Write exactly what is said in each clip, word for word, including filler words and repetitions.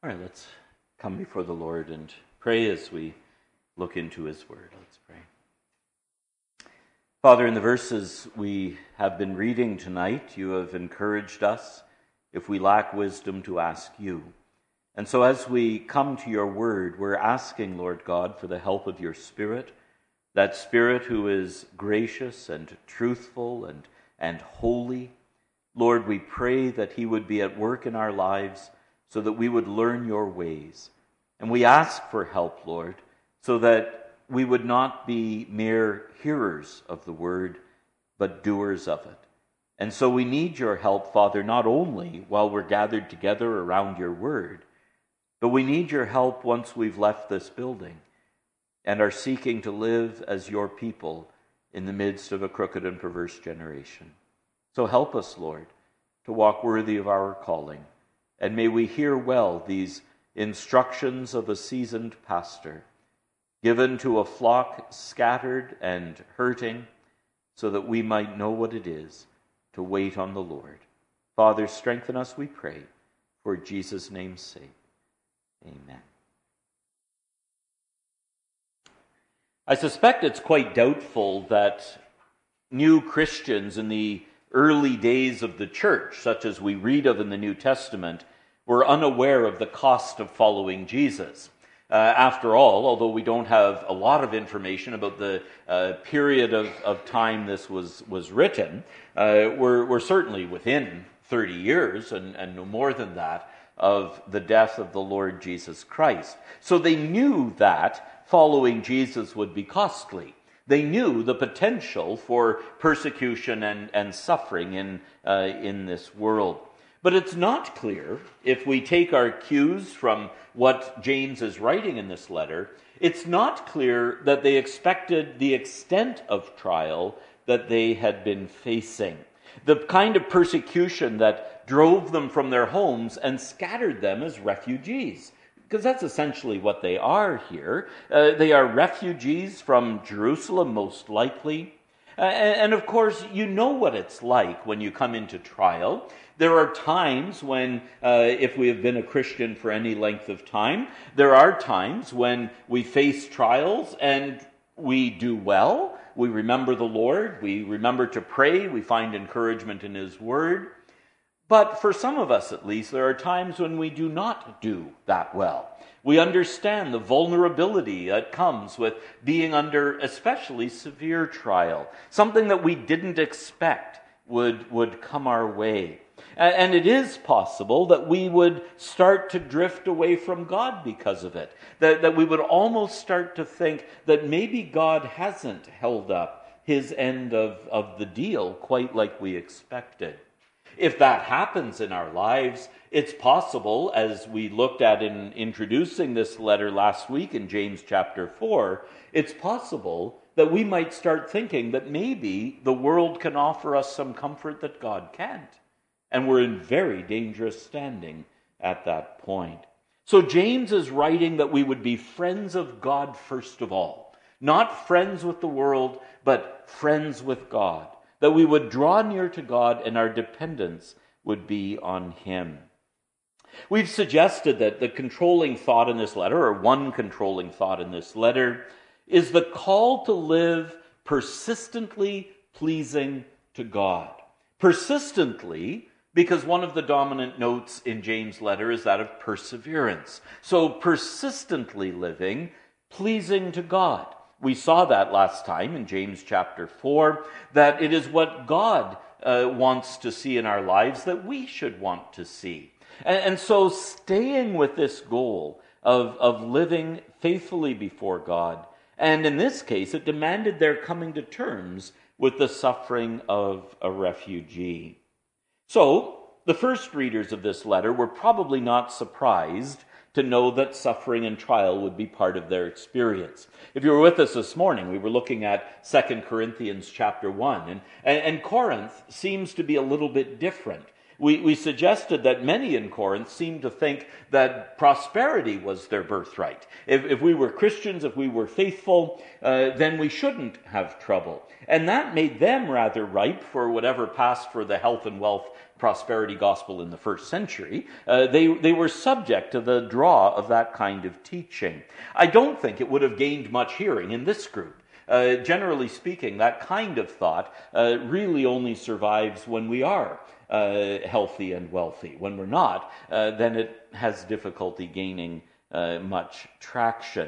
All right, let's come before the Lord and pray as we look into His Word. Let's pray. Father, in the verses we have been reading tonight, you have encouraged us, if we lack wisdom, to ask you. And so as we come to your Word, we're asking, Lord God, for the help of your Spirit, that Spirit who is gracious and truthful and, and holy. Lord, we pray that He would be at work in our lives so that we would learn your ways. And we ask for help, Lord, so that we would not be mere hearers of the word, but doers of it. And so we need your help, Father, not only while we're gathered together around your word, but we need your help once we've left this building and are seeking to live as your people in the midst of a crooked and perverse generation. So help us, Lord, to walk worthy of our calling. And may we hear well these instructions of a seasoned pastor, given to a flock scattered and hurting, so that we might know what it is to wait on the Lord. Father, strengthen us, we pray, for Jesus' name's sake. Amen. I suspect it's quite doubtful that new Christians in the early days of the church, such as we read of in the New Testament, were unaware of the cost of following Jesus. Uh, after all, although we don't have a lot of information about the uh, period of, of time this was, was written, uh, we're, we're certainly within thirty years, and, and no more than that, of the death of the Lord Jesus Christ. So they knew that following Jesus would be costly. They knew the potential for persecution and, and suffering in, uh, in this world. But it's not clear, if we take our cues from what James is writing in this letter, it's not clear that they expected the extent of trial that they had been facing. The kind of persecution that drove them from their homes and scattered them as refugees. Because that's essentially what they are here. Uh, they are refugees from Jerusalem, most likely. Uh, and, and of course, you know what it's like when you come into trial. There are times when, uh, if we have been a Christian for any length of time, there are times when we face trials and we do well. We remember the Lord. We remember to pray. We find encouragement in His Word. But for some of us, at least, there are times when we do not do that well. We understand the vulnerability that comes with being under especially severe trial, something that we didn't expect would, would come our way. And it is possible that we would start to drift away from God because of it, that, that we would almost start to think that maybe God hasn't held up His end of, of the deal quite like we expected. If that happens in our lives, it's possible, as we looked at in introducing this letter last week in James chapter four, it's possible that we might start thinking that maybe the world can offer us some comfort that God can't. And we're in very dangerous standing at that point. So James is writing that we would be friends of God first of all. Not friends with the world, but friends with God. That we would draw near to God and our dependence would be on Him. We've suggested that the controlling thought in this letter, or one controlling thought in this letter, is the call to live persistently pleasing to God. Persistently, because one of the dominant notes in James' letter is that of perseverance. So persistently living, pleasing to God. We saw that last time in James chapter four, that it is what God uh, wants to see in our lives that we should want to see. And, and so staying with this goal of, of living faithfully before God, and in this case, it demanded their coming to terms with the suffering of a refugee. So, the first readers of this letter were probably not surprised to know that suffering and trial would be part of their experience. If you were with us this morning, we were looking at Second Corinthians chapter one, and, and, and Corinth seems to be a little bit different. We, we suggested that many in Corinth seemed to think that prosperity was their birthright. If, if we were Christians, if we were faithful, uh, then we shouldn't have trouble. And that made them rather ripe for whatever passed for the health and wealth prosperity gospel in the first century, uh, they, they were subject to the draw of that kind of teaching. I don't think it would have gained much hearing in this group. Uh, generally speaking, that kind of thought uh, really only survives when we are uh, healthy and wealthy. When we're not, uh, then it has difficulty gaining uh, much traction.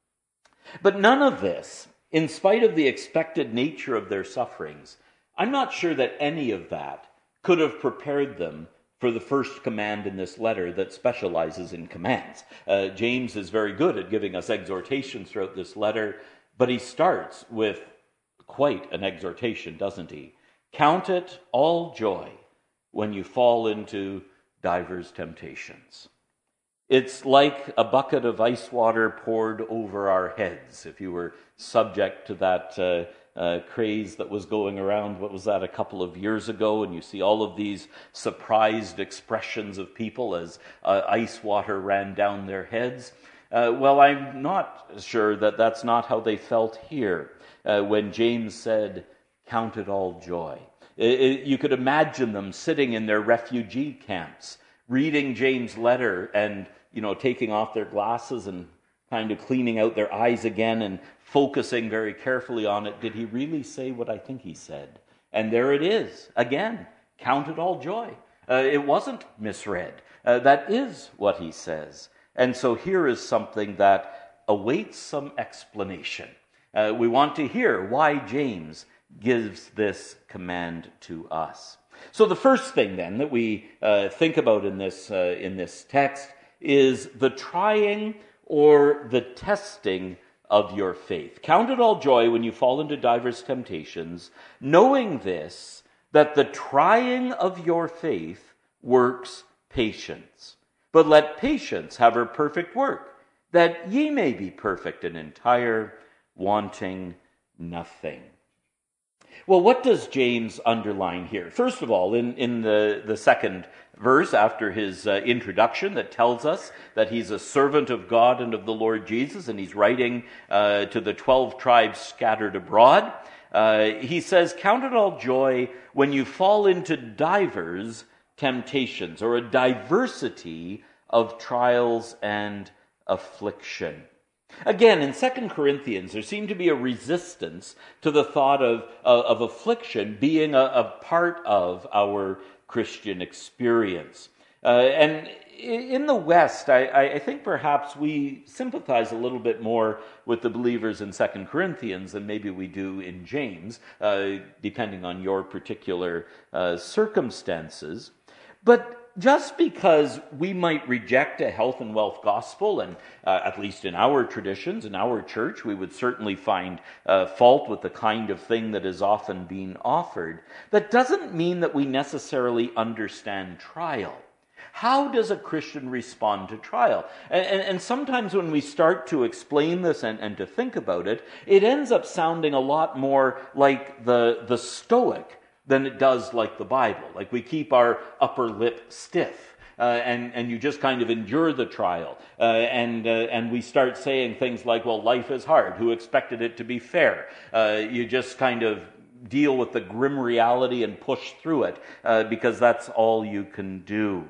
But none of this, in spite of the expected nature of their sufferings, I'm not sure that any of that could have prepared them for the first command in this letter that specializes in commands. Uh, James is very good at giving us exhortations throughout this letter, but he starts with quite an exhortation, doesn't he? Count it all joy when you fall into divers temptations. It's like a bucket of ice water poured over our heads. If you were subject to that uh, uh, craze that was going around, what was that, a couple of years ago, and you see all of these surprised expressions of people as uh, ice water ran down their heads. Uh, well, I'm not sure that that's not how they felt here uh, when James said, count it all joy. It, it, you could imagine them sitting in their refugee camps, reading James' letter and, you know, taking off their glasses and kind of cleaning out their eyes again and focusing very carefully on it. Did he really say what I think he said? And there it is, again, count it all joy. Uh, it wasn't misread. Uh, that is what he says. And so here is something that awaits some explanation. Uh, we want to hear why James gives this command to us. So the first thing then that we uh, think about in this uh, in this text is the trying or the testing of your faith. Count it all joy when you fall into diverse temptations, knowing this, that the trying of your faith works patience. But let patience have her perfect work, that ye may be perfect and entire, wanting nothing. Well, what does James underline here? First of all, in, in the, the second verse, after his uh, introduction that tells us that he's a servant of God and of the Lord Jesus, and he's writing uh, to the twelve tribes scattered abroad, uh, he says, count it all joy when you fall into divers temptations, or a diversity of trials and affliction. Again, in Second Corinthians, there seemed to be a resistance to the thought of, of, of affliction being a, a part of our Christian experience. Uh, and in the West, I, I think perhaps we sympathize a little bit more with the believers in Second Corinthians than maybe we do in James, uh, depending on your particular uh, circumstances. But just because we might reject a health and wealth gospel, and uh, at least in our traditions, in our church, we would certainly find uh, fault with the kind of thing that is often being offered, that doesn't mean that we necessarily understand trial. How does a Christian respond to trial? And, and, and sometimes when we start to explain this and, and to think about it, it ends up sounding a lot more like the, the Stoic than it does like the Bible. Like we keep our upper lip stiff, uh, and and you just kind of endure the trial, uh, and uh, and we start saying things like, "Well, life is hard. Who expected it to be fair?" Uh, you just kind of deal with the grim reality and push through it uh, because that's all you can do.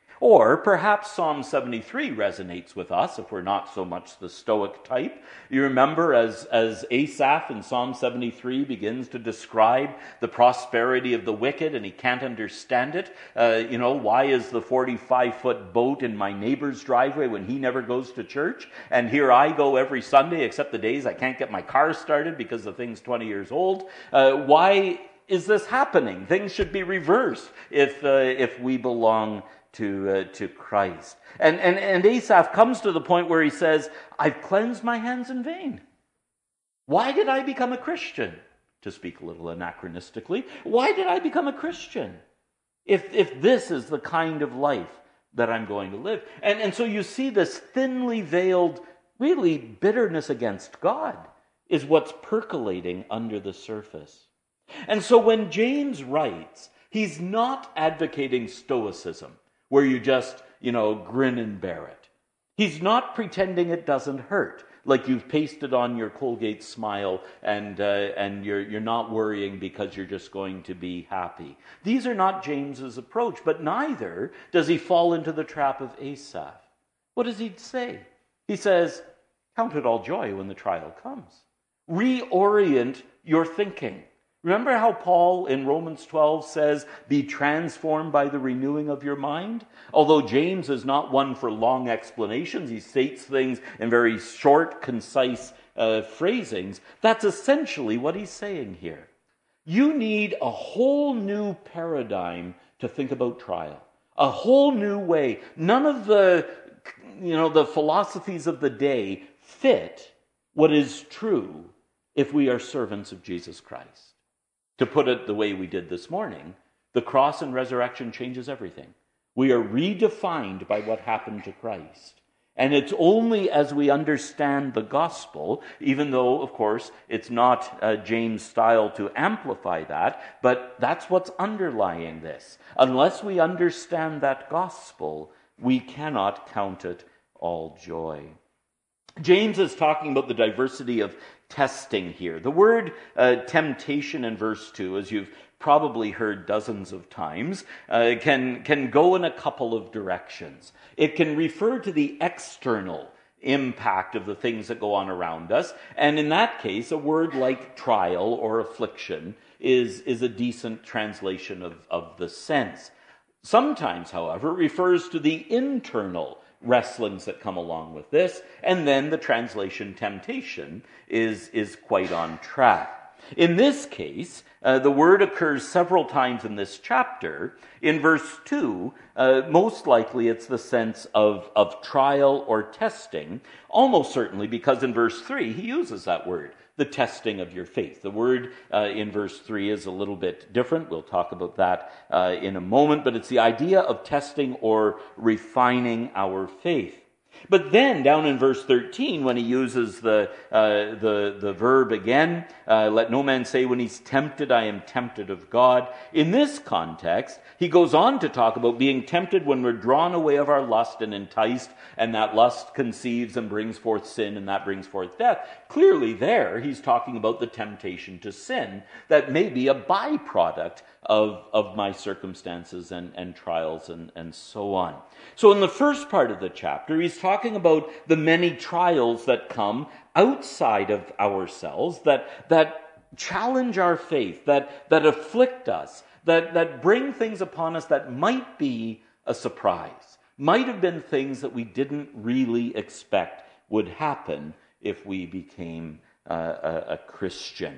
Or perhaps Psalm seventy-three resonates with us if we're not so much the Stoic type. You remember as, as Asaph in Psalm seventy-three begins to describe the prosperity of the wicked and he can't understand it. Uh, you know, why is the forty-five foot boat in my neighbor's driveway when he never goes to church? And here I go every Sunday except the days I can't get my car started because the thing's twenty years old. Uh, why is this happening? Things should be reversed if, uh, if we belong to uh, to Christ. And, and and Asaph comes to the point where he says, I've cleansed my hands in vain. Why did I become a Christian? To speak a little anachronistically, why did I become a Christian? If if this is the kind of life that I'm going to live. And, and so you see this thinly veiled, really bitterness against God is what's percolating under the surface. And so when James writes, he's not advocating Stoicism, where you just, you know, grin and bear it. He's not pretending it doesn't hurt. like you've pasted on your Colgate smile and uh, and you're you're not worrying because you're just going to be happy. These are not James's approach, but neither does he fall into the trap of Asaph. What does he say? He says, count it all joy when the trial comes. Reorient your thinking. Remember how Paul in Romans twelve says, be transformed by the renewing of your mind? Although James is not one for long explanations, he states things in very short, concise uh, phrasings. That's essentially what he's saying here. You need a whole new paradigm to think about trial. A whole new way. None of the, you know, the philosophies of the day fit what is true if we are servants of Jesus Christ. To put it the way we did this morning, the cross and resurrection changes everything. We are redefined by what happened to Christ. And it's only as we understand the gospel, even though, of course, it's not uh, James' style to amplify that, but that's what's underlying this. Unless we understand that gospel, we cannot count it all joy. James is talking about the diversity of testing here. The word uh, temptation in verse two, as you've probably heard dozens of times, uh, can, can go in a couple of directions. It can refer to the external impact of the things that go on around us, and in that case, a word like trial or affliction is, is a decent translation of, of the sense. Sometimes, however, it refers to the internal wrestlings that come along with this, and then the translation temptation is, is quite on track. In this case, uh, the word occurs several times in this chapter. In verse two, uh, most likely it's the sense of, of trial or testing, almost certainly because in verse three he uses that word, the testing of your faith. The word uh, in verse three is a little bit different. We'll talk about that uh, in a moment, but it's the idea of testing or refining our faith. But then, down in verse thirteen, when he uses the uh, the, the verb again, uh, let no man say when he's tempted, I am tempted of God. In this context, he goes on to talk about being tempted when we're drawn away of our lust and enticed, and that lust conceives and brings forth sin, and that brings forth death. Clearly there, he's talking about the temptation to sin that may be a byproduct of, of my circumstances and, and trials and, and so on. So in the first part of the chapter, he's talking about the many trials that come outside of ourselves, that, that challenge our faith, that, that afflict us, that, that bring things upon us that might be a surprise, might have been things that we didn't really expect would happen if we became uh, a, a Christian.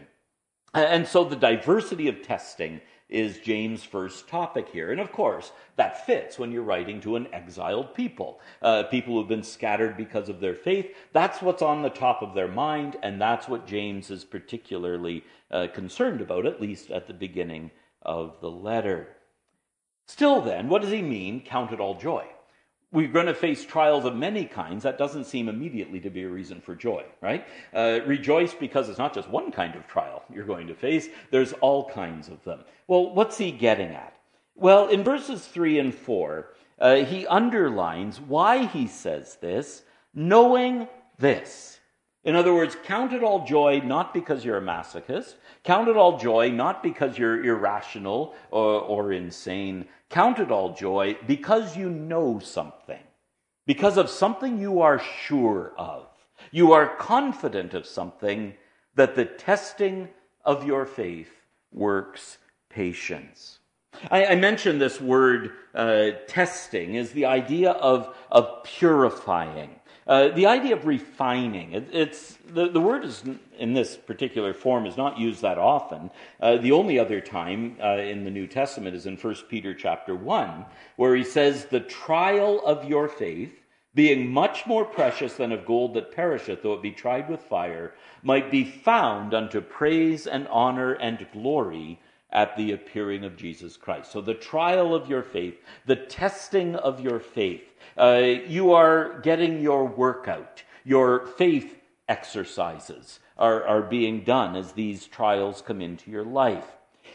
And so the diversity of testing is James' first topic here. And of course, that fits when you're writing to an exiled people, uh, people who've been scattered because of their faith. That's what's on the top of their mind, and that's what James is particularly uh, concerned about, at least at the beginning of the letter. Still then, what does he mean, count it all joy? We're going to face trials of many kinds. That doesn't seem immediately to be a reason for joy, right? Uh, rejoice because it's not just one kind of trial you're going to face. There's all kinds of them. Well, what's he getting at? Well, in verses three and four, uh, he underlines why he says this, knowing this. In other words, count it all joy not because you're a masochist. Count it all joy not because you're irrational or, or insane. Count it all joy because you know something. Because of something you are sure of. You are confident of something, that the testing of your faith works patience. I, I mentioned this word uh, testing is the idea of, of purifying. Uh, the idea of refining, it, it's the, the word is in this particular form is not used that often. Uh, the only other time uh, in the New Testament is in First Peter chapter one, where he says, the trial of your faith, being much more precious than of gold that perisheth, though it be tried with fire, might be found unto praise and honor and glory at the appearing of Jesus Christ. So the trial of your faith, the testing of your faith, uh, you are getting your workout. Your faith exercises are, are being done as these trials come into your life.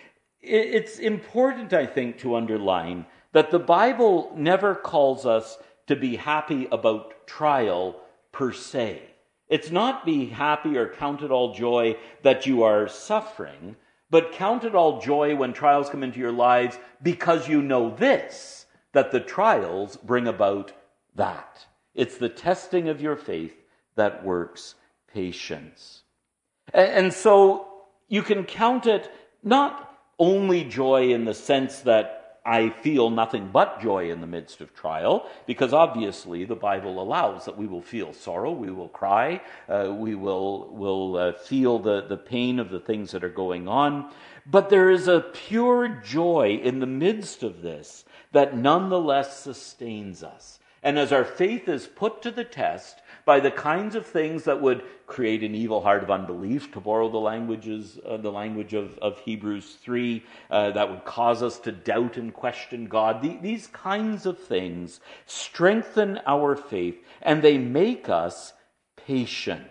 It's important, I think, to underline that the Bible never calls us to be happy about trial per se. It's not be happy or count it all joy that you are suffering, but count it all joy when trials come into your lives because you know this, that the trials bring about that. It's the testing of your faith that works patience. And so you can count it not only joy in the sense that I feel nothing but joy in the midst of trial, because obviously the Bible allows that we will feel sorrow, we will cry, uh, we will, will uh, feel the, the pain of the things that are going on. But there is a pure joy in the midst of this that nonetheless sustains us. And as our faith is put to the test by the kinds of things that would create an evil heart of unbelief, to borrow the languages, uh, the language of, of Hebrews three, uh, that would cause us to doubt and question God. The, these kinds of things strengthen our faith, and they make us patient.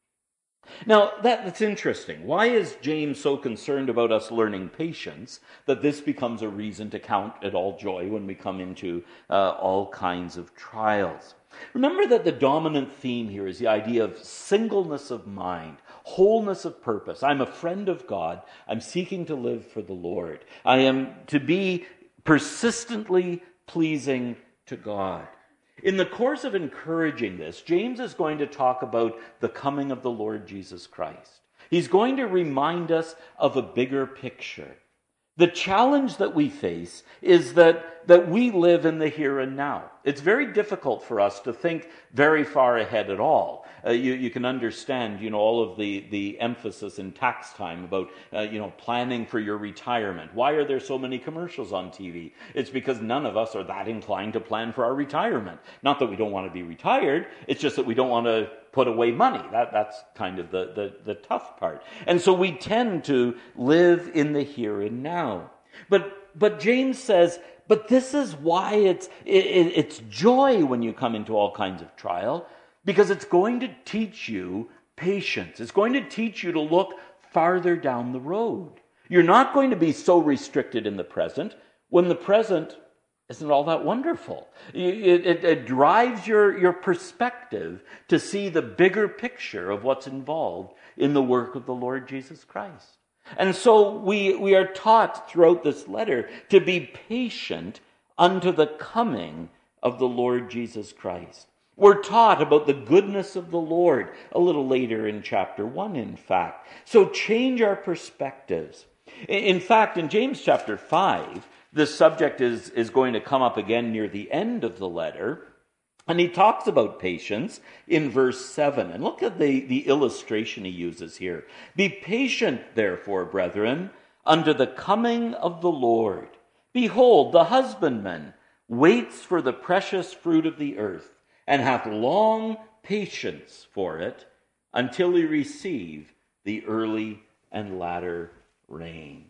Now, that, that's interesting. Why is James so concerned about us learning patience that this becomes a reason to count it all joy when we come into uh, all kinds of trials? Remember that the dominant theme here is the idea of singleness of mind, wholeness of purpose. I'm a friend of God. I'm seeking to live for the Lord. I am to be persistently pleasing to God. In the course of encouraging this, James is going to talk about the coming of the Lord Jesus Christ. He's going to remind us of a bigger picture. The challenge that we face is that, that we live in the here and now. It's very difficult for us to think very far ahead at all. Uh, you, you can understand, you know, all of the, the emphasis in tax time about, uh, you know, planning for your retirement. Why are there so many commercials on T V? It's because none of us are that inclined to plan for our retirement. Not that we don't want to be retired, it's just that we don't want to put away money. That, that's kind of the, the, the tough part. And so we tend to live in the here and now. But, but James says, but this is why it's, it, it's joy when you come into all kinds of trial, because it's going to teach you patience. It's going to teach you to look farther down the road. You're not going to be so restricted in the present when the present isn't all that wonderful. It, it, it drives your, your perspective to see the bigger picture of what's involved in the work of the Lord Jesus Christ. And so we, we are taught throughout this letter to be patient unto the coming of the Lord Jesus Christ. We're taught about the goodness of the Lord a little later in chapter one, in fact. So change our perspectives. In fact, in James chapter five, this subject is, is going to come up again near the end of the letter. And he talks about patience in verse seven. And look at the, the illustration he uses here. Be patient, therefore, brethren, unto the coming of the Lord. Behold, the husbandman waits for the precious fruit of the earth, and hath long patience for it, until he receive the early and latter rain.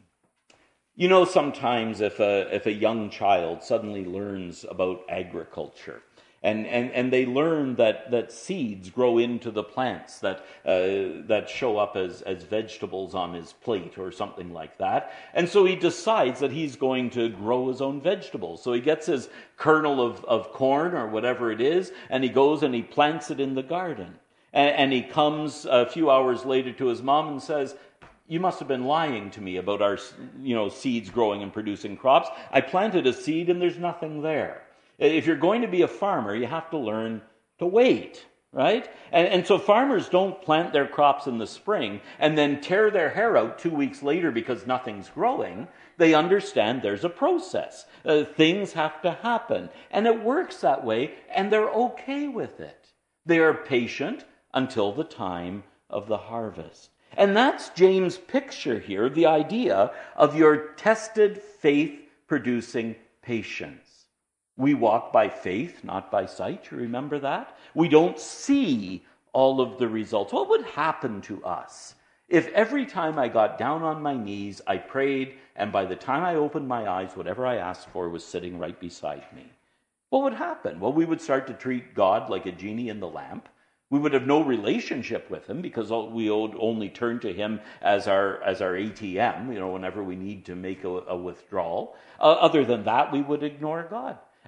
You know, sometimes if a, if a young child suddenly learns about agriculture, And, and, and they learn that, that seeds grow into the plants that, uh, that show up as, as vegetables on his plate or something like that. And so he decides that he's going to grow his own vegetables. So he gets his kernel of, of corn or whatever it is, and he goes and he plants it in the garden. And, and he comes a few hours later to his mom and says, you must have been lying to me about our, you know, seeds growing and producing crops. I planted a seed and there's nothing there. If you're going to be a farmer, you have to learn to wait, right? And, and so farmers don't plant their crops in the spring and then tear their hair out two weeks later because nothing's growing. They understand there's a process. Uh, things have to happen. And it works that way, and they're okay with it. They are patient until the time of the harvest. And that's James' picture here, the idea of your tested faith producing patience. We walk by faith, not by sight. You remember that? We don't see all of the results. What would happen to us if every time I got down on my knees, I prayed, and by the time I opened my eyes, whatever I asked for was sitting right beside me? What would happen? Well, we would start to treat God like a genie in the lamp. We would have no relationship with him because we would only turn to him as our as our A T M, you know, whenever we need to make a, a withdrawal. Uh, other than that, we would ignore God.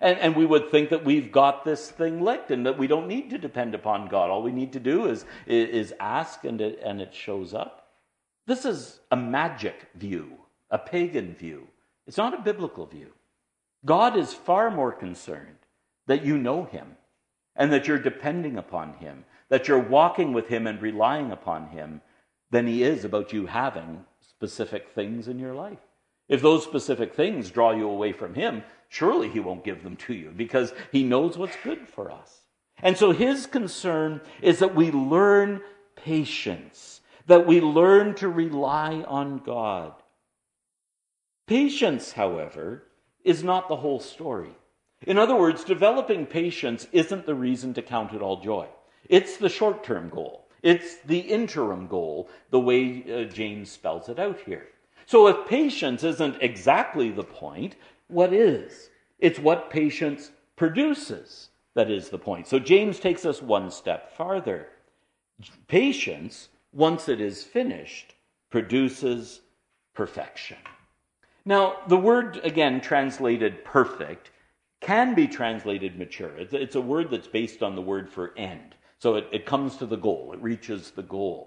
And, and we would think that we've got this thing licked and that we don't need to depend upon God. All we need to do is, is ask and it, and it shows up. This is a magic view, a pagan view. It's not a biblical view. God is far more concerned that you know him and that you're depending upon him, that you're walking with him and relying upon him than he is about you having specific things in your life. If those specific things draw you away from him, surely he won't give them to you because he knows what's good for us. And so his concern is that we learn patience, that we learn to rely on God. Patience, however, is not the whole story. In other words, developing patience isn't the reason to count it all joy. It's the short-term goal. It's the interim goal, the way uh, James spells it out here. So if patience isn't exactly the point, what is? It's what patience produces that is the point. So James takes us one step farther. Patience, once it is finished, produces perfection. Now, the word, again, translated perfect, can be translated mature. It's a word that's based on the word for end. So it, it comes to the goal. It reaches the goal.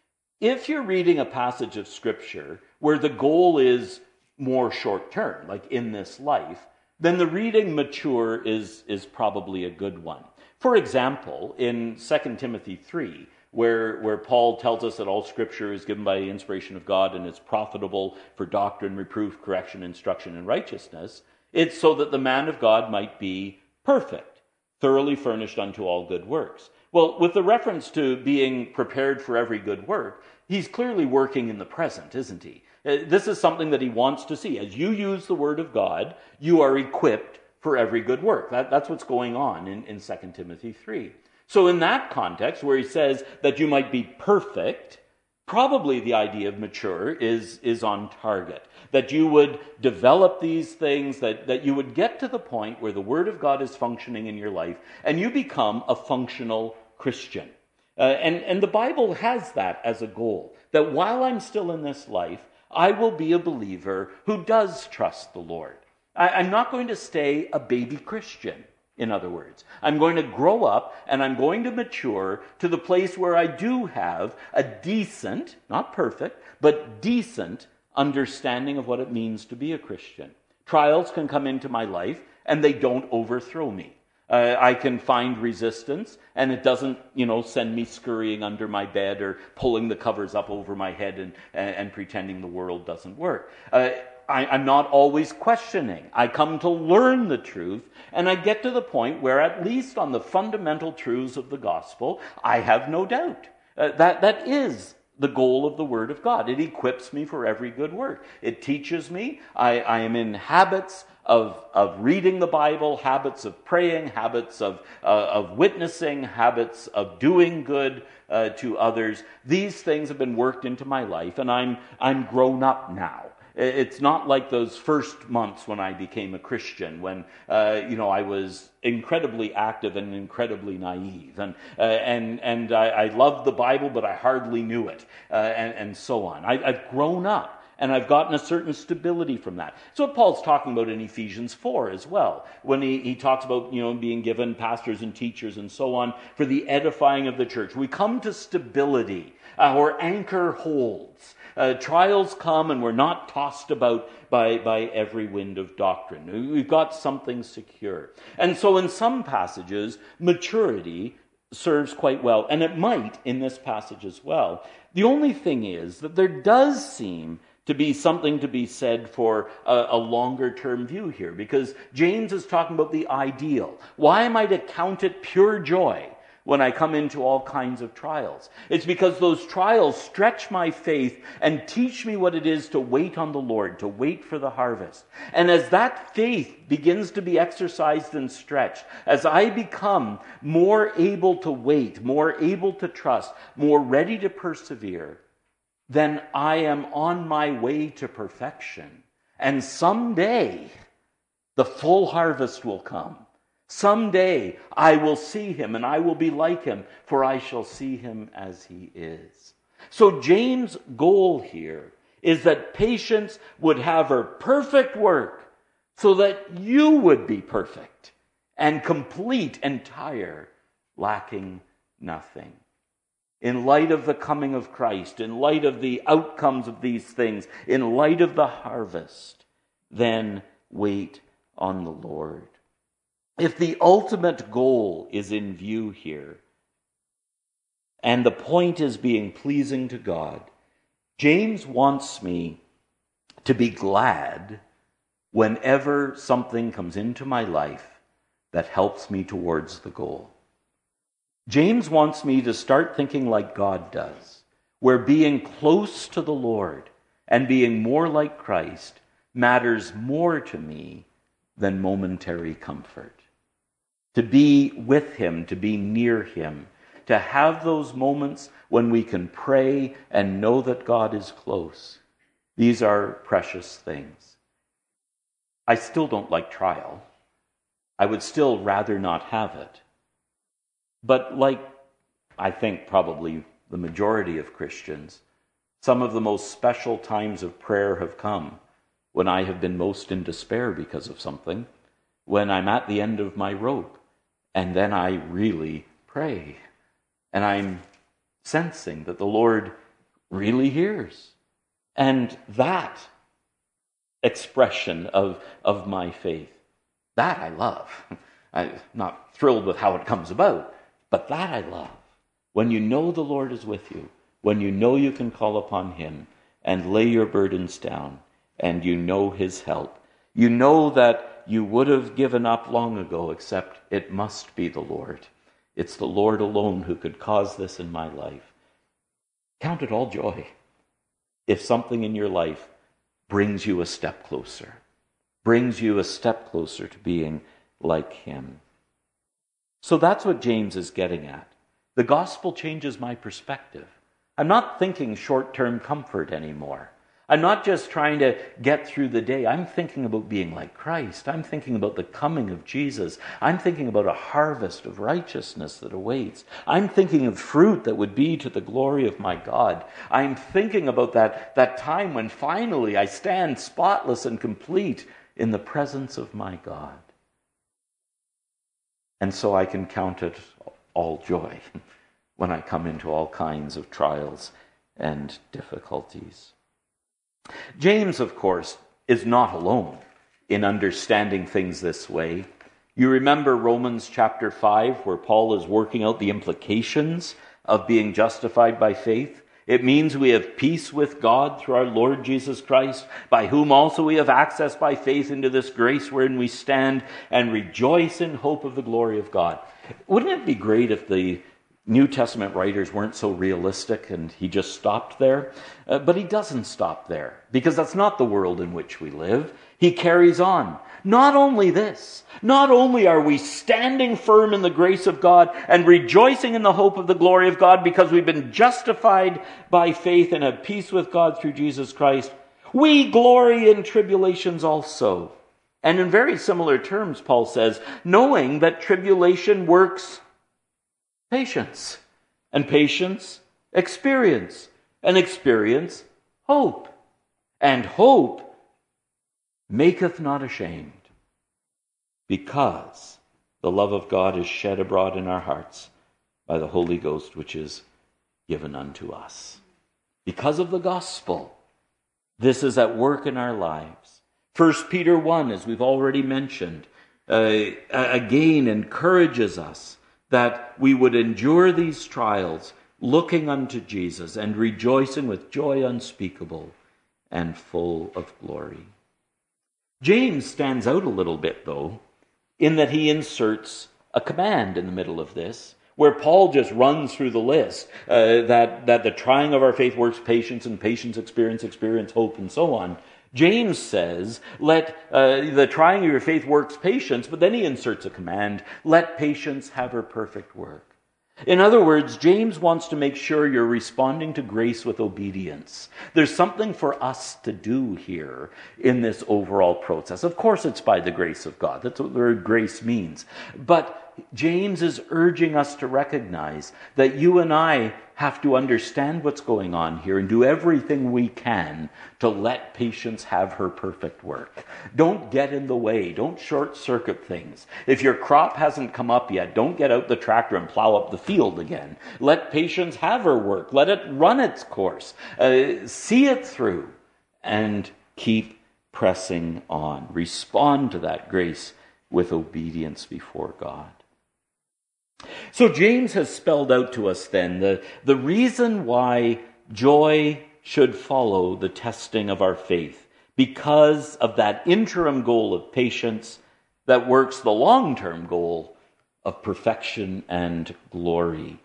If you're reading a passage of Scripture where the goal is more short-term, like in this life, then the reading mature is, is probably a good one. For example, in Second Timothy three, where, where Paul tells us that all Scripture is given by the inspiration of God and is profitable for doctrine, reproof, correction, instruction, and righteousness, it's so that the man of God might be perfect, thoroughly furnished unto all good works. Well, with the reference to being prepared for every good work, he's clearly working in the present, isn't he? This is something that he wants to see. As you use the word of God, you are equipped for every good work. That, that's what's going on in, in Second Timothy three. So in that context, where he says that you might be perfect, probably the idea of mature is, is on target. That you would develop these things, that, that you would get to the point where the Word of God is functioning in your life, and you become a functional Christian. Uh, and, and the Bible has that as a goal, that while I'm still in this life, I will be a believer who does trust the Lord. I, I'm not going to stay a baby Christian. In other words, I'm going to grow up and I'm going to mature to the place where I do have a decent, not perfect, but decent understanding of what it means to be a Christian. Trials can come into my life and they don't overthrow me. Uh, I can find resistance and it doesn't, you know, send me scurrying under my bed or pulling the covers up over my head and, and, and pretending the world doesn't work. Uh, I, I'm not always questioning. I come to learn the truth, and I get to the point where, at least on the fundamental truths of the gospel, I have no doubt. Uh, that, that is the goal of the Word of God. It equips me for every good work. It teaches me. I, I am in habits of, of reading the Bible, habits of praying, habits of, uh, of witnessing, habits of doing good uh, to others. These things have been worked into my life, and I'm, I'm grown up now. It's not like those first months when I became a Christian, when uh, you know I was incredibly active and incredibly naive, and uh, and and I, I loved the Bible, but I hardly knew it, uh, and and so on. I, I've grown up, and I've gotten a certain stability from that. So what Paul's talking about in Ephesians four as well, when he, he talks about you know being given pastors and teachers and so on for the edifying of the church. We come to stability. Our anchor holds. Uh, trials come and we're not tossed about by, by every wind of doctrine. We've got something secure. And so in some passages, maturity serves quite well. And it might in this passage as well. The only thing is that there does seem to be something to be said for a, a longer-term view here. Because James is talking about the ideal. Why am I to count it pure joy when I come into all kinds of trials? It's because those trials stretch my faith and teach me what it is to wait on the Lord, to wait for the harvest. And as that faith begins to be exercised and stretched, as I become more able to wait, more able to trust, more ready to persevere, then I am on my way to perfection. And someday, the full harvest will come. Someday I will see him and I will be like him, for I shall see him as he is. So James' goal here is that patience would have her perfect work so that you would be perfect and complete, entire, lacking nothing. In light of the coming of Christ, in light of the outcomes of these things, in light of the harvest, then wait on the Lord. If the ultimate goal is in view here, and the point is being pleasing to God, James wants me to be glad whenever something comes into my life that helps me towards the goal. James wants me to start thinking like God does, where being close to the Lord and being more like Christ matters more to me than momentary comfort. To be with Him, to be near Him, to have those moments when we can pray and know that God is close. These are precious things. I still don't like trial. I would still rather not have it. But like, I think probably the majority of Christians, some of the most special times of prayer have come when I have been most in despair because of something, when I'm at the end of my rope, and then I really pray. And I'm sensing that the Lord really hears. And that expression of, of my faith, that I love. I'm not thrilled with how it comes about, but that I love. When you know the Lord is with you, when you know you can call upon Him and lay your burdens down, and you know His help, you know that you would have given up long ago, except it must be the Lord. It's the Lord alone who could cause this in my life. Count it all joy if something in your life brings you a step closer, brings you a step closer to being like Him. So that's what James is getting at. The gospel changes my perspective. I'm not thinking short-term comfort anymore. I'm not just trying to get through the day. I'm thinking about being like Christ. I'm thinking about the coming of Jesus. I'm thinking about a harvest of righteousness that awaits. I'm thinking of fruit that would be to the glory of my God. I'm thinking about that, that time when finally I stand spotless and complete in the presence of my God. And so I can count it all joy when I come into all kinds of trials and difficulties. James, of course, is not alone in understanding things this way. You remember Romans chapter five, where Paul is working out the implications of being justified by faith. It means we have peace with God through our Lord Jesus Christ, by whom also we have access by faith into this grace wherein we stand and rejoice in hope of the glory of God. Wouldn't it be great if the New Testament writers weren't so realistic and he just stopped there? Uh, but he doesn't stop there, because that's not the world in which we live. He carries on. Not only this, not only are we standing firm in the grace of God and rejoicing in the hope of the glory of God because we've been justified by faith and have peace with God through Jesus Christ, we glory in tribulations also. And in very similar terms, Paul says, knowing that tribulation works patience, and patience, experience, and experience, hope. And hope maketh not ashamed, because the love of God is shed abroad in our hearts by the Holy Ghost, which is given unto us. Because of the gospel, this is at work in our lives. First Peter one, as we've already mentioned, uh, again encourages us that we would endure these trials looking unto Jesus and rejoicing with joy unspeakable and full of glory. James stands out a little bit, though, in that he inserts a command in the middle of this, where Paul just runs through the list, uh, that, that the trying of our faith works patience, and patience experience, experience hope, and so on. James says, let uh, the trying of your faith works patience, but then he inserts a command, let patience have her perfect work. In other words, James wants to make sure you're responding to grace with obedience. There's something for us to do here in this overall process. Of course, it's by the grace of God. That's what the word grace means. But James is urging us to recognize that you and I have to understand what's going on here and do everything we can to let patience have her perfect work. Don't get in the way. Don't short-circuit things. If your crop hasn't come up yet, don't get out the tractor and plow up the field again. Let patience have her work. Let it run its course. Uh, see it through and keep pressing on. Respond to that grace with obedience before God. So James has spelled out to us then the, the reason why joy should follow the testing of our faith, because of that interim goal of patience that works the long-term goal of perfection and glory.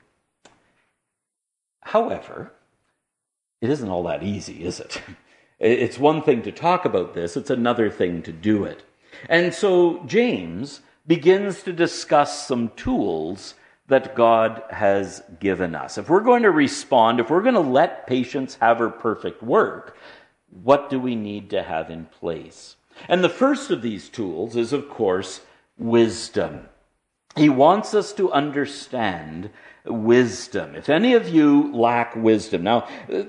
However, it isn't all that easy, is it? It's one thing to talk about this, it's another thing to do it. And so James begins to discuss some tools that God has given us. If we're going to respond, if we're going to let patience have her perfect work, what do we need to have in place? And the first of these tools is, of course, wisdom. He wants us to understand wisdom. If any of you lack wisdom, now,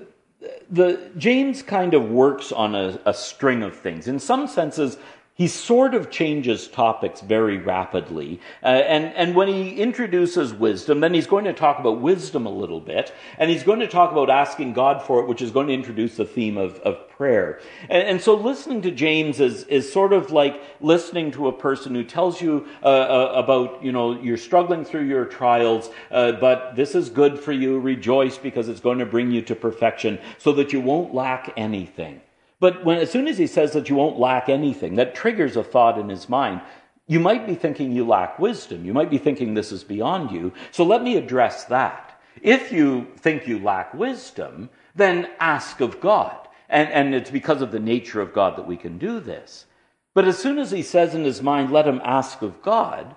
the James kind of works on a, a string of things. In some senses, he sort of changes topics very rapidly. Uh, and, and when he introduces wisdom, then he's going to talk about wisdom a little bit. And he's going to talk about asking God for it, which is going to introduce the theme of, of prayer. And, and so listening to James is, is sort of like listening to a person who tells you uh, uh, about, you know, you're struggling through your trials, uh, but this is good for you. Rejoice because it's going to bring you to perfection so that you won't lack anything. But when, as soon as he says that you won't lack anything, that triggers a thought in his mind. You might be thinking you lack wisdom. You might be thinking this is beyond you. So let me address that. If you think you lack wisdom, then ask of God. And, and it's because of the nature of God that we can do this. But as soon as he says in his mind, let him ask of God,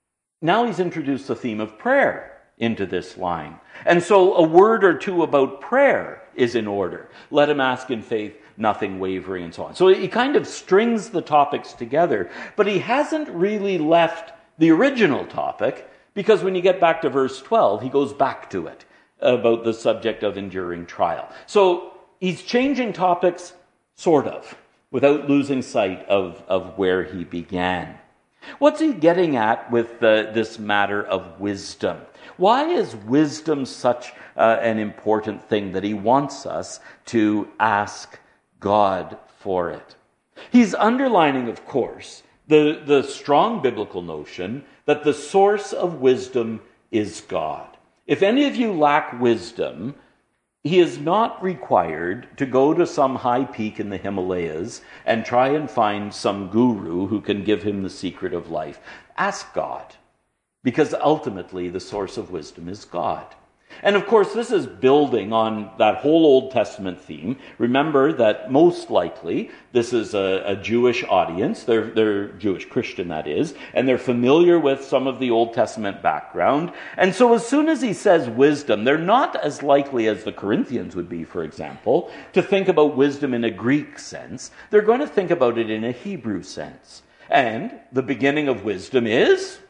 now he's introduced the theme of prayer into this line. And so a word or two about prayer is in order. Let him ask in faith, nothing wavering, and so on. So he kind of strings the topics together, but he hasn't really left the original topic, because when you get back to verse twelve, he goes back to it about the subject of enduring trial. So he's changing topics, sort of, without losing sight of, of where he began. What's he getting at with uh, this matter of wisdom? Why is wisdom such uh, an important thing that he wants us to ask God for it? He's underlining, of course, the, the strong biblical notion that the source of wisdom is God. If any of you lack wisdom, he is not required to go to some high peak in the Himalayas and try and find some guru who can give him the secret of life. Ask God, because ultimately the source of wisdom is God. And of course, this is building on that whole Old Testament theme. Remember that most likely this is a, a Jewish audience. They're, they're Jewish Christian, that is, and they're familiar with some of the Old Testament background. And so as soon as he says wisdom, they're not as likely as the Corinthians would be, for example, to think about wisdom in a Greek sense. They're going to think about it in a Hebrew sense. And the beginning of wisdom is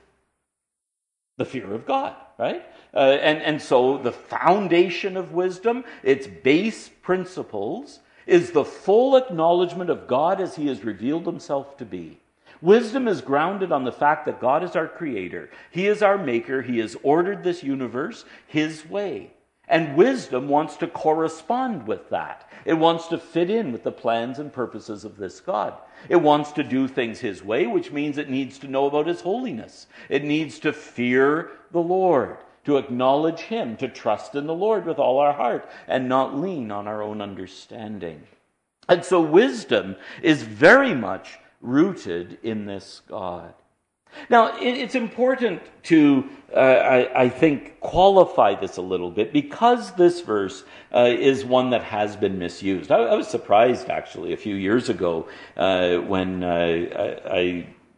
the fear of God, right? Uh, and, and so the foundation of wisdom, its base principles, is the full acknowledgement of God as he has revealed himself to be. Wisdom is grounded on the fact that God is our creator. He is our maker. He has ordered this universe his way. And wisdom wants to correspond with that. It wants to fit in with the plans and purposes of this God. It wants to do things his way, which means it needs to know about his holiness. It needs to fear the Lord, to acknowledge him, to trust in the Lord with all our heart, and not lean on our own understanding. And so wisdom is very much rooted in this God. Now, it's important to, uh, I, I think, qualify this a little bit, because this verse uh, is one that has been misused. I, I was surprised, actually, a few years ago uh, when uh, I, I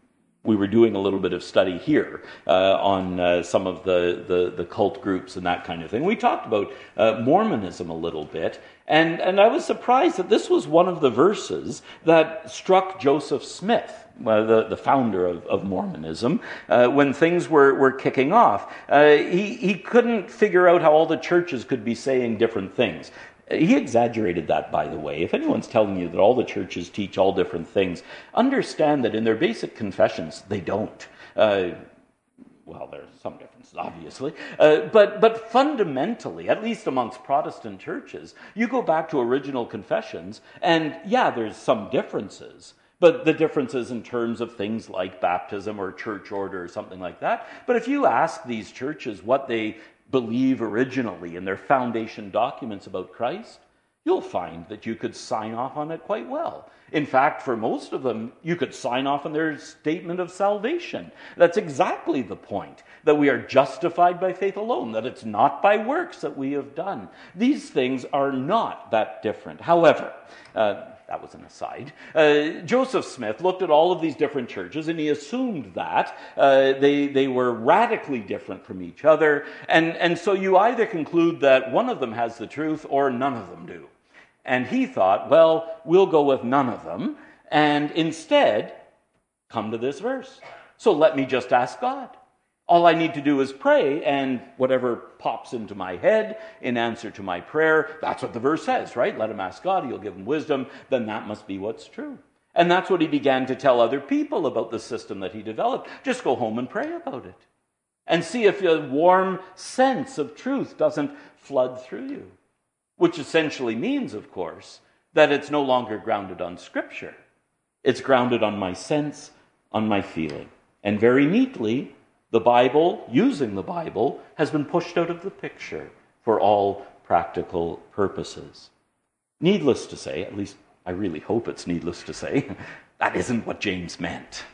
we were doing a little bit of study here uh, on uh, some of the, the, the cult groups and that kind of thing. We talked about uh, Mormonism a little bit, and, and I was surprised that this was one of the verses that struck Joseph Smith, uh, the, the founder of, of Mormonism, uh, when things were, were kicking off. Uh, he, he couldn't figure out how all the churches could be saying different things. He exaggerated that, by the way. If anyone's telling you that all the churches teach all different things, understand that in their basic confessions, they don't. Uh, well, there's some differences, obviously. Uh, but, but fundamentally, at least amongst Protestant churches, you go back to original confessions, and yeah, there's some differences. But the differences in terms of things like baptism or church order or something like that. But if you ask these churches what they believe originally in their foundation documents about Christ, you'll find that you could sign off on it quite well. In fact, for most of them, you could sign off on their statement of salvation. That's exactly the point, that we are justified by faith alone, that it's not by works that we have done. These things are not that different. However, uh, that was an aside. Uh, Joseph Smith looked at all of these different churches and he assumed that uh, they, they were radically different from each other. And, and so you either conclude that one of them has the truth or none of them do. And he thought, well, we'll go with none of them and instead come to this verse. So let me just ask God. All I need to do is pray, and whatever pops into my head in answer to my prayer, that's what the verse says, right? Let him ask God, he'll give him wisdom, then that must be what's true. And that's what he began to tell other people about the system that he developed. Just go home and pray about it. And see if a warm sense of truth doesn't flood through you. Which essentially means, of course, that it's no longer grounded on Scripture. It's grounded on my sense, on my feeling. And very neatly, the Bible, using the Bible, has been pushed out of the picture for all practical purposes. Needless to say, at least I really hope it's needless to say, that isn't what James meant.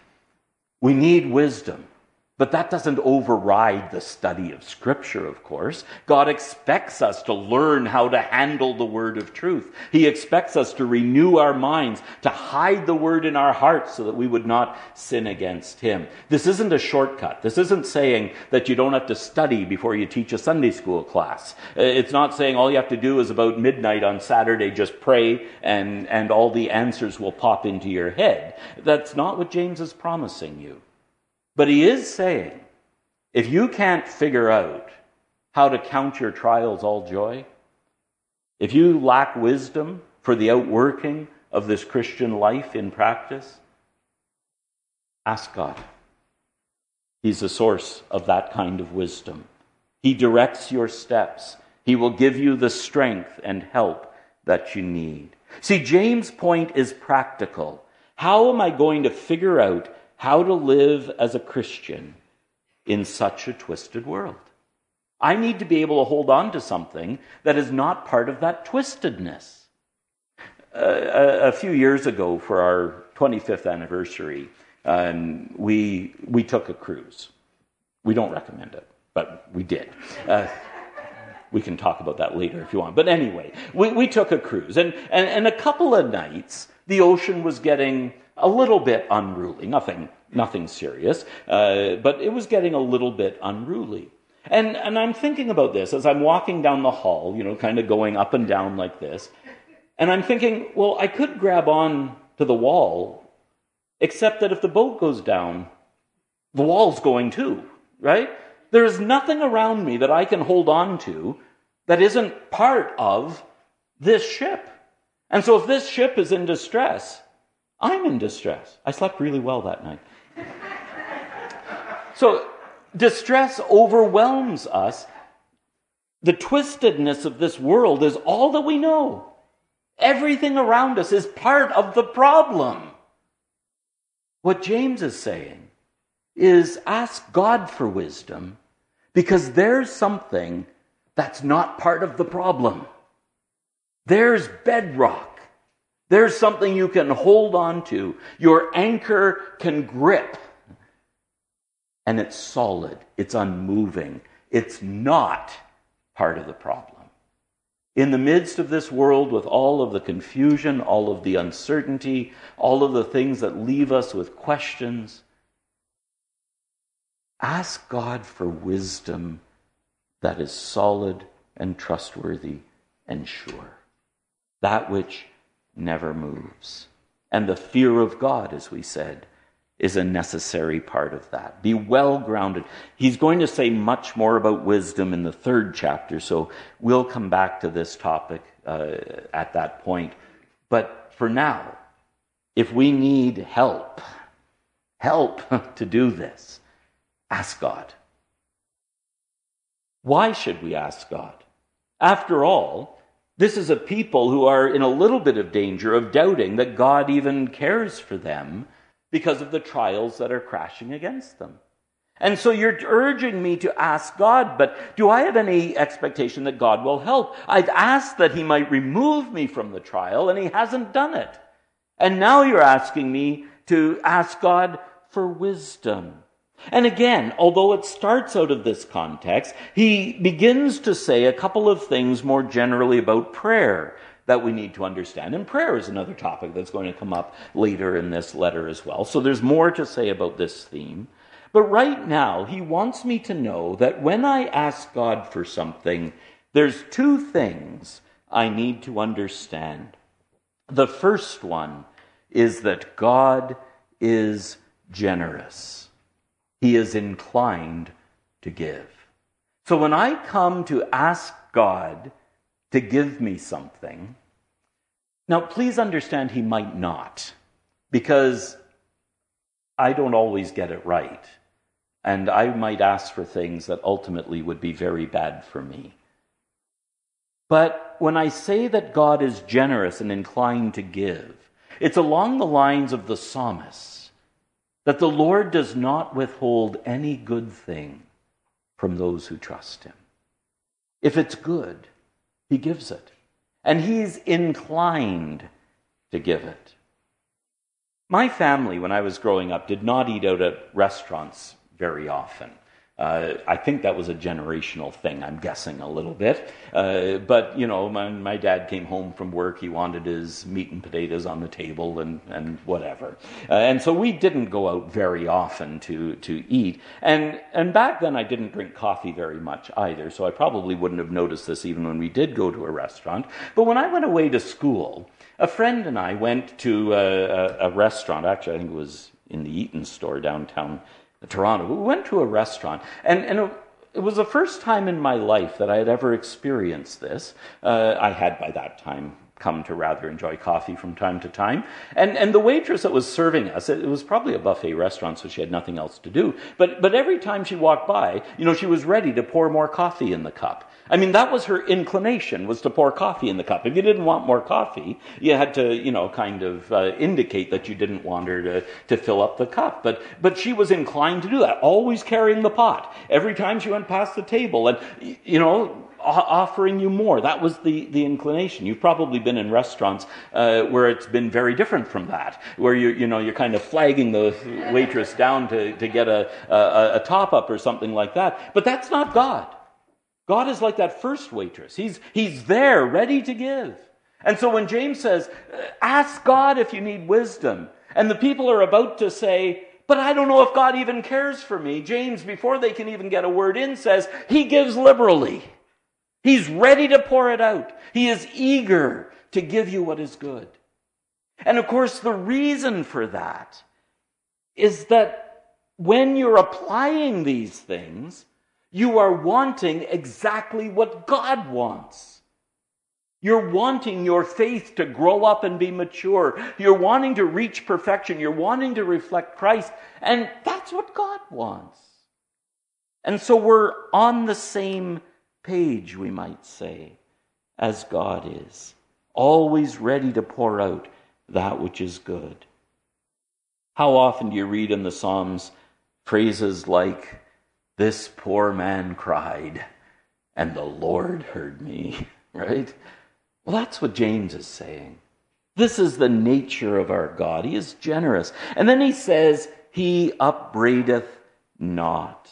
We need wisdom. But that doesn't override the study of Scripture, of course. God expects us to learn how to handle the word of truth. He expects us to renew our minds, to hide the word in our hearts so that we would not sin against him. This isn't a shortcut. This isn't saying that you don't have to study before you teach a Sunday school class. It's not saying all you have to do is about midnight on Saturday just pray and, and all the answers will pop into your head. That's not what James is promising you. But he is saying, if you can't figure out how to count your trials all joy, if you lack wisdom for the outworking of this Christian life in practice, ask God. He's the source of that kind of wisdom. He directs your steps. He will give you the strength and help that you need. See, James' point is practical. How am I going to figure out how to live as a Christian in such a twisted world? I need to be able to hold on to something that is not part of that twistedness. Uh, a, a few years ago, for our twenty-fifth anniversary, um, we we took a cruise. We don't recommend it, but we did. Uh, we can talk about that later if you want. But anyway, we, we took a cruise. And, and, and a couple of nights, the ocean was getting a little bit unruly, nothing nothing serious, uh, but it was getting a little bit unruly. And and I'm thinking about this as I'm walking down the hall, you know, kind of going up and down like this, and I'm thinking, well, I could grab on to the wall, except that if the boat goes down, the wall's going too, right? There is nothing around me that I can hold on to that isn't part of this ship. And so if this ship is in distress, I'm in distress. I slept really well that night. So distress overwhelms us. The twistedness of this world is all that we know. Everything around us is part of the problem. What James is saying is ask God for wisdom because there's something that's not part of the problem. There's bedrock. There's something you can hold on to. Your anchor can grip. And it's solid. It's unmoving. It's not part of the problem. In the midst of this world, with all of the confusion, all of the uncertainty, all of the things that leave us with questions, Ask God for wisdom that is solid and trustworthy and sure. That which never moves. And the fear of God, as we said, is a necessary part of that. Be well grounded. He's going to say much more about wisdom in the third chapter, so we'll come back to this topic uh, at that point. But for now, if we need help, help to do this, ask God. Why should we ask God? After all, this is a people who are in a little bit of danger of doubting that God even cares for them because of the trials that are crashing against them. And so you're urging me to ask God, but do I have any expectation that God will help? I've asked that he might remove me from the trial, and he hasn't done it. And now you're asking me to ask God for wisdom. And again, although it starts out of this context, he begins to say a couple of things more generally about prayer that we need to understand. And prayer is another topic that's going to come up later in this letter as well. So there's more to say about this theme. But right now, he wants me to know that when I ask God for something, there's two things I need to understand. The first one is that God is generous. He is inclined to give. So when I come to ask God to give me something, now please understand he might not, because I don't always get it right. And I might ask for things that ultimately would be very bad for me. But when I say that God is generous and inclined to give, it's along the lines of the psalmist, that the Lord does not withhold any good thing from those who trust him. If it's good, he gives it. And he's inclined to give it. My family, when I was growing up, did not eat out at restaurants very often. Uh, I think that was a generational thing, I'm guessing a little bit. Uh, but, you know, my, my dad came home from work, he wanted his meat and potatoes on the table and, and whatever. Uh, and so we didn't go out very often to, to eat. And, and back then I didn't drink coffee very much either, so I probably wouldn't have noticed this even when we did go to a restaurant. But when I went away to school, a friend and I went to a, a, a restaurant, actually I think it was in the Eaton store downtown Toronto. We went to a restaurant, and, and it, it was the first time in my life that I had ever experienced this. Uh, I had by that time come to rather enjoy coffee from time to time. And and the waitress that was serving us, it, it was probably a buffet restaurant, so she had nothing else to do. But but every time she walked by, you know, she was ready to pour more coffee in the cup. I mean, that was her inclination, was to pour coffee in the cup. If you didn't want more coffee, you had to, you know, kind of uh, indicate that you didn't want her to, to fill up the cup. But but she was inclined to do that, always carrying the pot. Every time she went past the table and, you know, offering you more. That was the, the inclination. You've probably been in restaurants uh, where it's been very different from that, where you you know, you're kind of flagging the waitress down to, to get a, a, a top-up or something like that. But that's not God. God is like that first waitress. He's, he's there, ready to give. And so when James says, ask God if you need wisdom, and the people are about to say, but I don't know if God even cares for me, James, before they can even get a word in, says, he gives liberally. He's ready to pour it out. He is eager to give you what is good. And of course, the reason for that is that when you're applying these things, you are wanting exactly what God wants. You're wanting your faith to grow up and be mature. You're wanting to reach perfection. You're wanting to reflect Christ. And that's what God wants. And so we're on the same page, we might say, as God is. Always ready to pour out that which is good. How often do you read in the Psalms phrases like, this poor man cried, and the Lord heard me, right? Well, that's what James is saying. This is the nature of our God. He is generous. And then he says, he upbraideth not.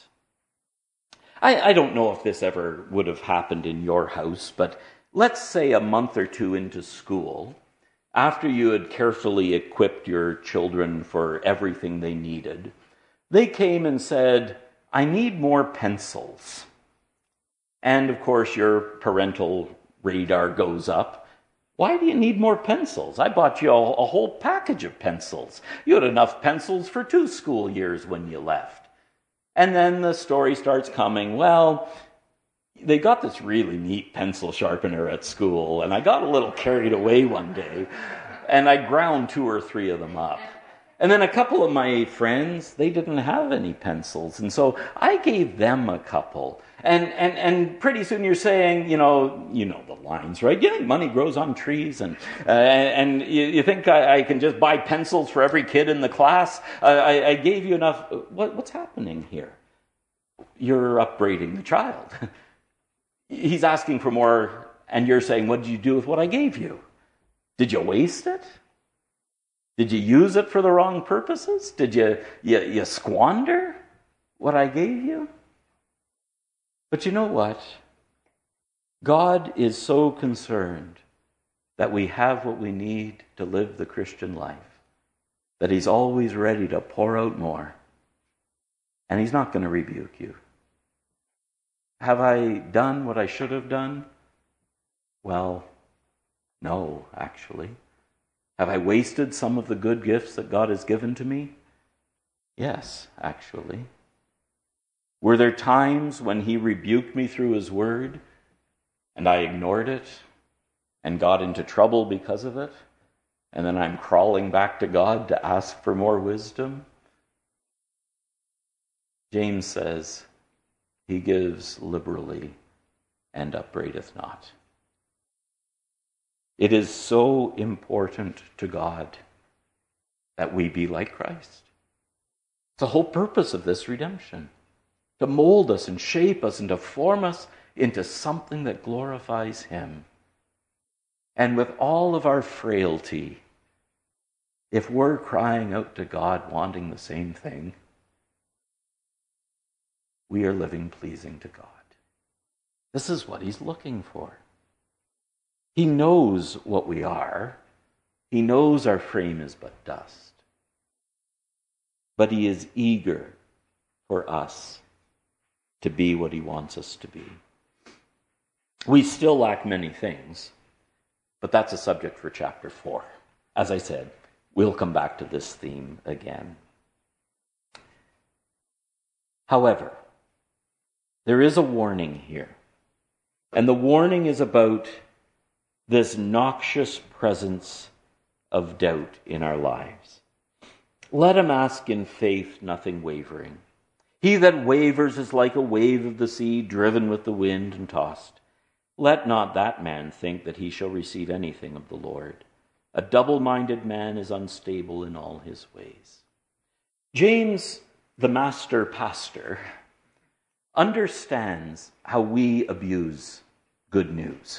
I, I don't know if this ever would have happened in your house, but let's say a month or two into school, after you had carefully equipped your children for everything they needed, they came and said, I need more pencils. And of course, your parental radar goes up. Why do you need more pencils? I bought you a, a whole package of pencils. You had enough pencils for two school years when you left. And then the story starts coming, well, they got this really neat pencil sharpener at school, and I got a little carried away one day, and I ground two or three of them up. And then a couple of my friends, they didn't have any pencils, and so I gave them a couple. And and and pretty soon you're saying, you know, you know the lines, right? You think money grows on trees, and uh, and you, you think I, I can just buy pencils for every kid in the class? Uh, I, I gave you enough. What, what's happening here? You're upbraiding the child. He's asking for more, and you're saying, what did you do with what I gave you? Did you waste it? Did you use it for the wrong purposes? Did you, you, you squander what I gave you? But you know what? God is so concerned that we have what we need to live the Christian life, that he's always ready to pour out more. And he's not going to rebuke you. Have I done what I should have done? Well, no, actually. Have I wasted some of the good gifts that God has given to me? Yes, actually. Were there times when he rebuked me through his word and I ignored it and got into trouble because of it? And then I'm crawling back to God to ask for more wisdom? James says, he gives liberally and upbraideth not. It is so important to God that we be like Christ. It's the whole purpose of this redemption, to mold us and shape us and to form us into something that glorifies him. And with all of our frailty, if we're crying out to God wanting the same thing, we are living pleasing to God. This is what he's looking for. He knows what we are. He knows our frame is but dust. But he is eager for us to be what he wants us to be. We still lack many things, but that's a subject for chapter four. As I said, we'll come back to this theme again. However, there is a warning here. And the warning is about this noxious presence of doubt in our lives. Let him ask in faith, nothing wavering. He that wavers is like a wave of the sea, driven with the wind and tossed. Let not that man think that he shall receive anything of the Lord. A double-minded man is unstable in all his ways. James, the master pastor, understands how we abuse good news.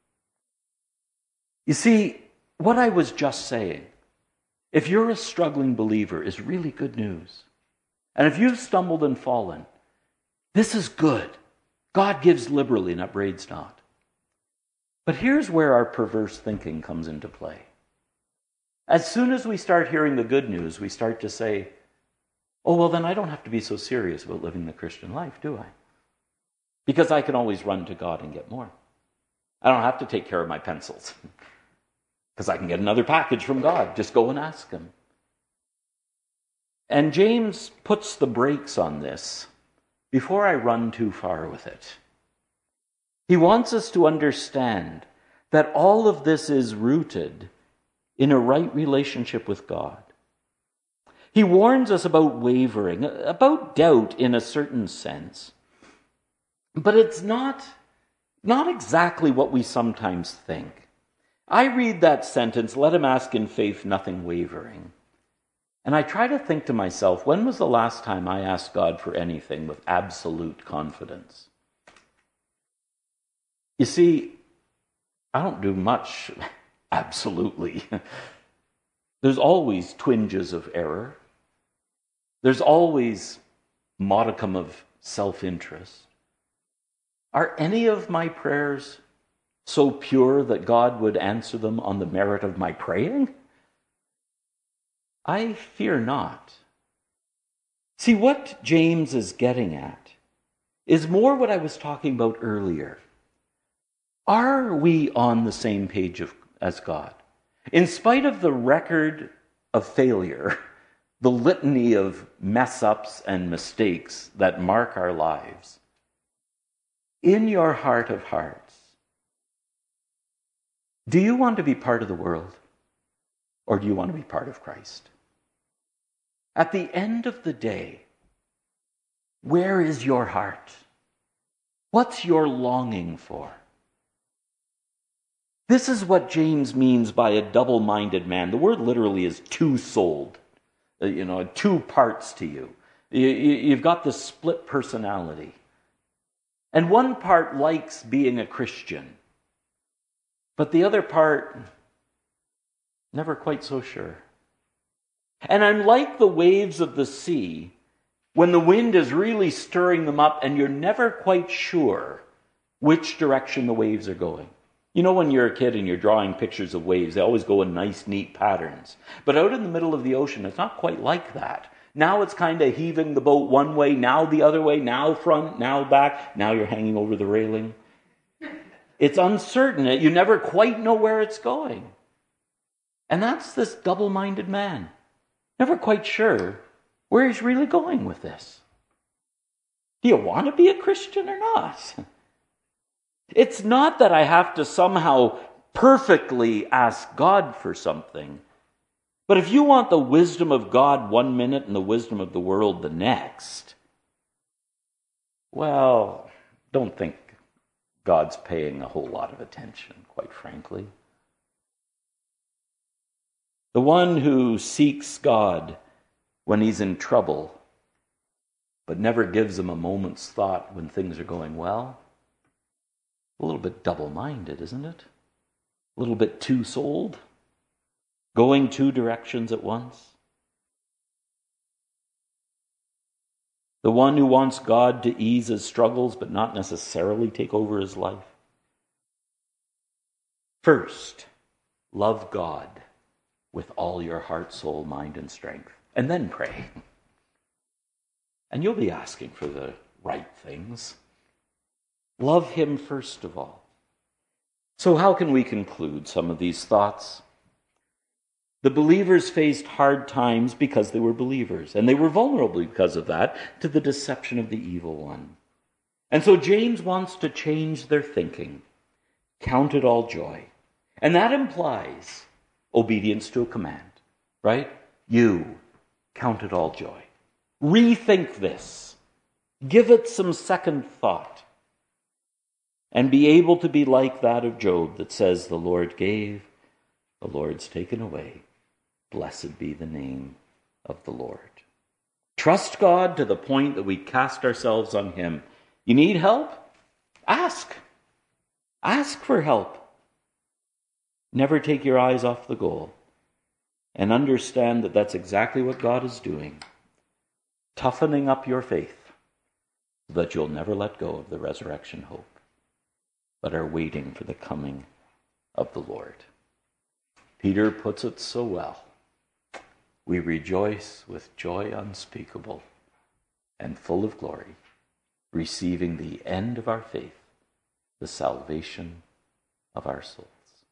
You see, what I was just saying, if you're a struggling believer, is really good news. And if you've stumbled and fallen, this is good. God gives liberally and upbraids not. But here's where our perverse thinking comes into play. As soon as we start hearing the good news, we start to say, oh, well, then I don't have to be so serious about living the Christian life, do I? Because I can always run to God and get more. I don't have to take care of my pencils. Because I can get another package from God. Just go and ask him. And James puts the brakes on this before I run too far with it. He wants us to understand that all of this is rooted in a right relationship with God. He warns us about wavering, about doubt in a certain sense. But it's not, not exactly what we sometimes think. I read that sentence, let him ask in faith, nothing wavering. And I try to think to myself, when was the last time I asked God for anything with absolute confidence? You see, I don't do much absolutely. There's always twinges of error. There's always modicum of self-interest. Are any of my prayers so pure that God would answer them on the merit of my praying? I fear not. See, what James is getting at is more what I was talking about earlier. Are we on the same page of, as God? In spite of the record of failure, the litany of mess-ups and mistakes that mark our lives, in your heart of hearts, do you want to be part of the world, or do you want to be part of Christ? At the end of the day, where is your heart? What's your longing for? This is what James means by a double-minded man. The word literally is two-souled. You know, two parts to you. you, you you've got this split personality. And one part likes being a Christian, but the other part, never quite so sure. And I'm like the waves of the sea, when the wind is really stirring them up and you're never quite sure which direction the waves are going. You know, when you're a kid and you're drawing pictures of waves, they always go in nice, neat patterns. But out in the middle of the ocean, it's not quite like that. Now it's kind of heaving the boat one way, now the other way, now front, now back, now you're hanging over the railing. It's uncertain. You never quite know where it's going. And that's this double-minded man. Never quite sure where he's really going with this. Do you want to be a Christian or not? It's not that I have to somehow perfectly ask God for something. But if you want the wisdom of God one minute and the wisdom of the world the next, well, don't think God's paying a whole lot of attention, quite frankly. The one who seeks God when he's in trouble, but never gives him a moment's thought when things are going well, a little bit double-minded, isn't it? A little bit two-souled, going two directions at once. The one who wants God to ease his struggles, but not necessarily take over his life. First, love God with all your heart, soul, mind, and strength. And then pray. And you'll be asking for the right things. Love him first of all. So how can we conclude some of these thoughts? The believers faced hard times because they were believers, and they were vulnerable because of that to the deception of the evil one. And so James wants to change their thinking. Count it all joy. And that implies obedience to a command, right? You count it all joy. Rethink this. Give it some second thought. And be able to be like that of Job that says, the Lord gave, the Lord's taken away. Blessed be the name of the Lord. Trust God to the point that we cast ourselves on him. You need help? Ask. Ask for help. Never take your eyes off the goal. And understand that that's exactly what God is doing. Toughening up your faith so that you'll never let go of the resurrection hope, but are waiting for the coming of the Lord. Peter puts it so well. We rejoice with joy unspeakable and full of glory, receiving the end of our faith, the salvation of our souls.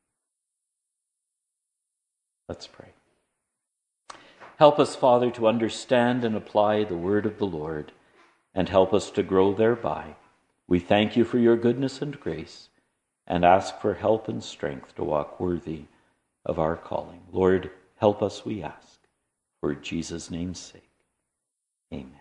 Let's pray. Help us, Father, to understand and apply the word of the Lord, and help us to grow thereby. We thank you for your goodness and grace, and ask for help and strength to walk worthy of our calling. Lord, help us, we ask, for Jesus' name's sake. Amen.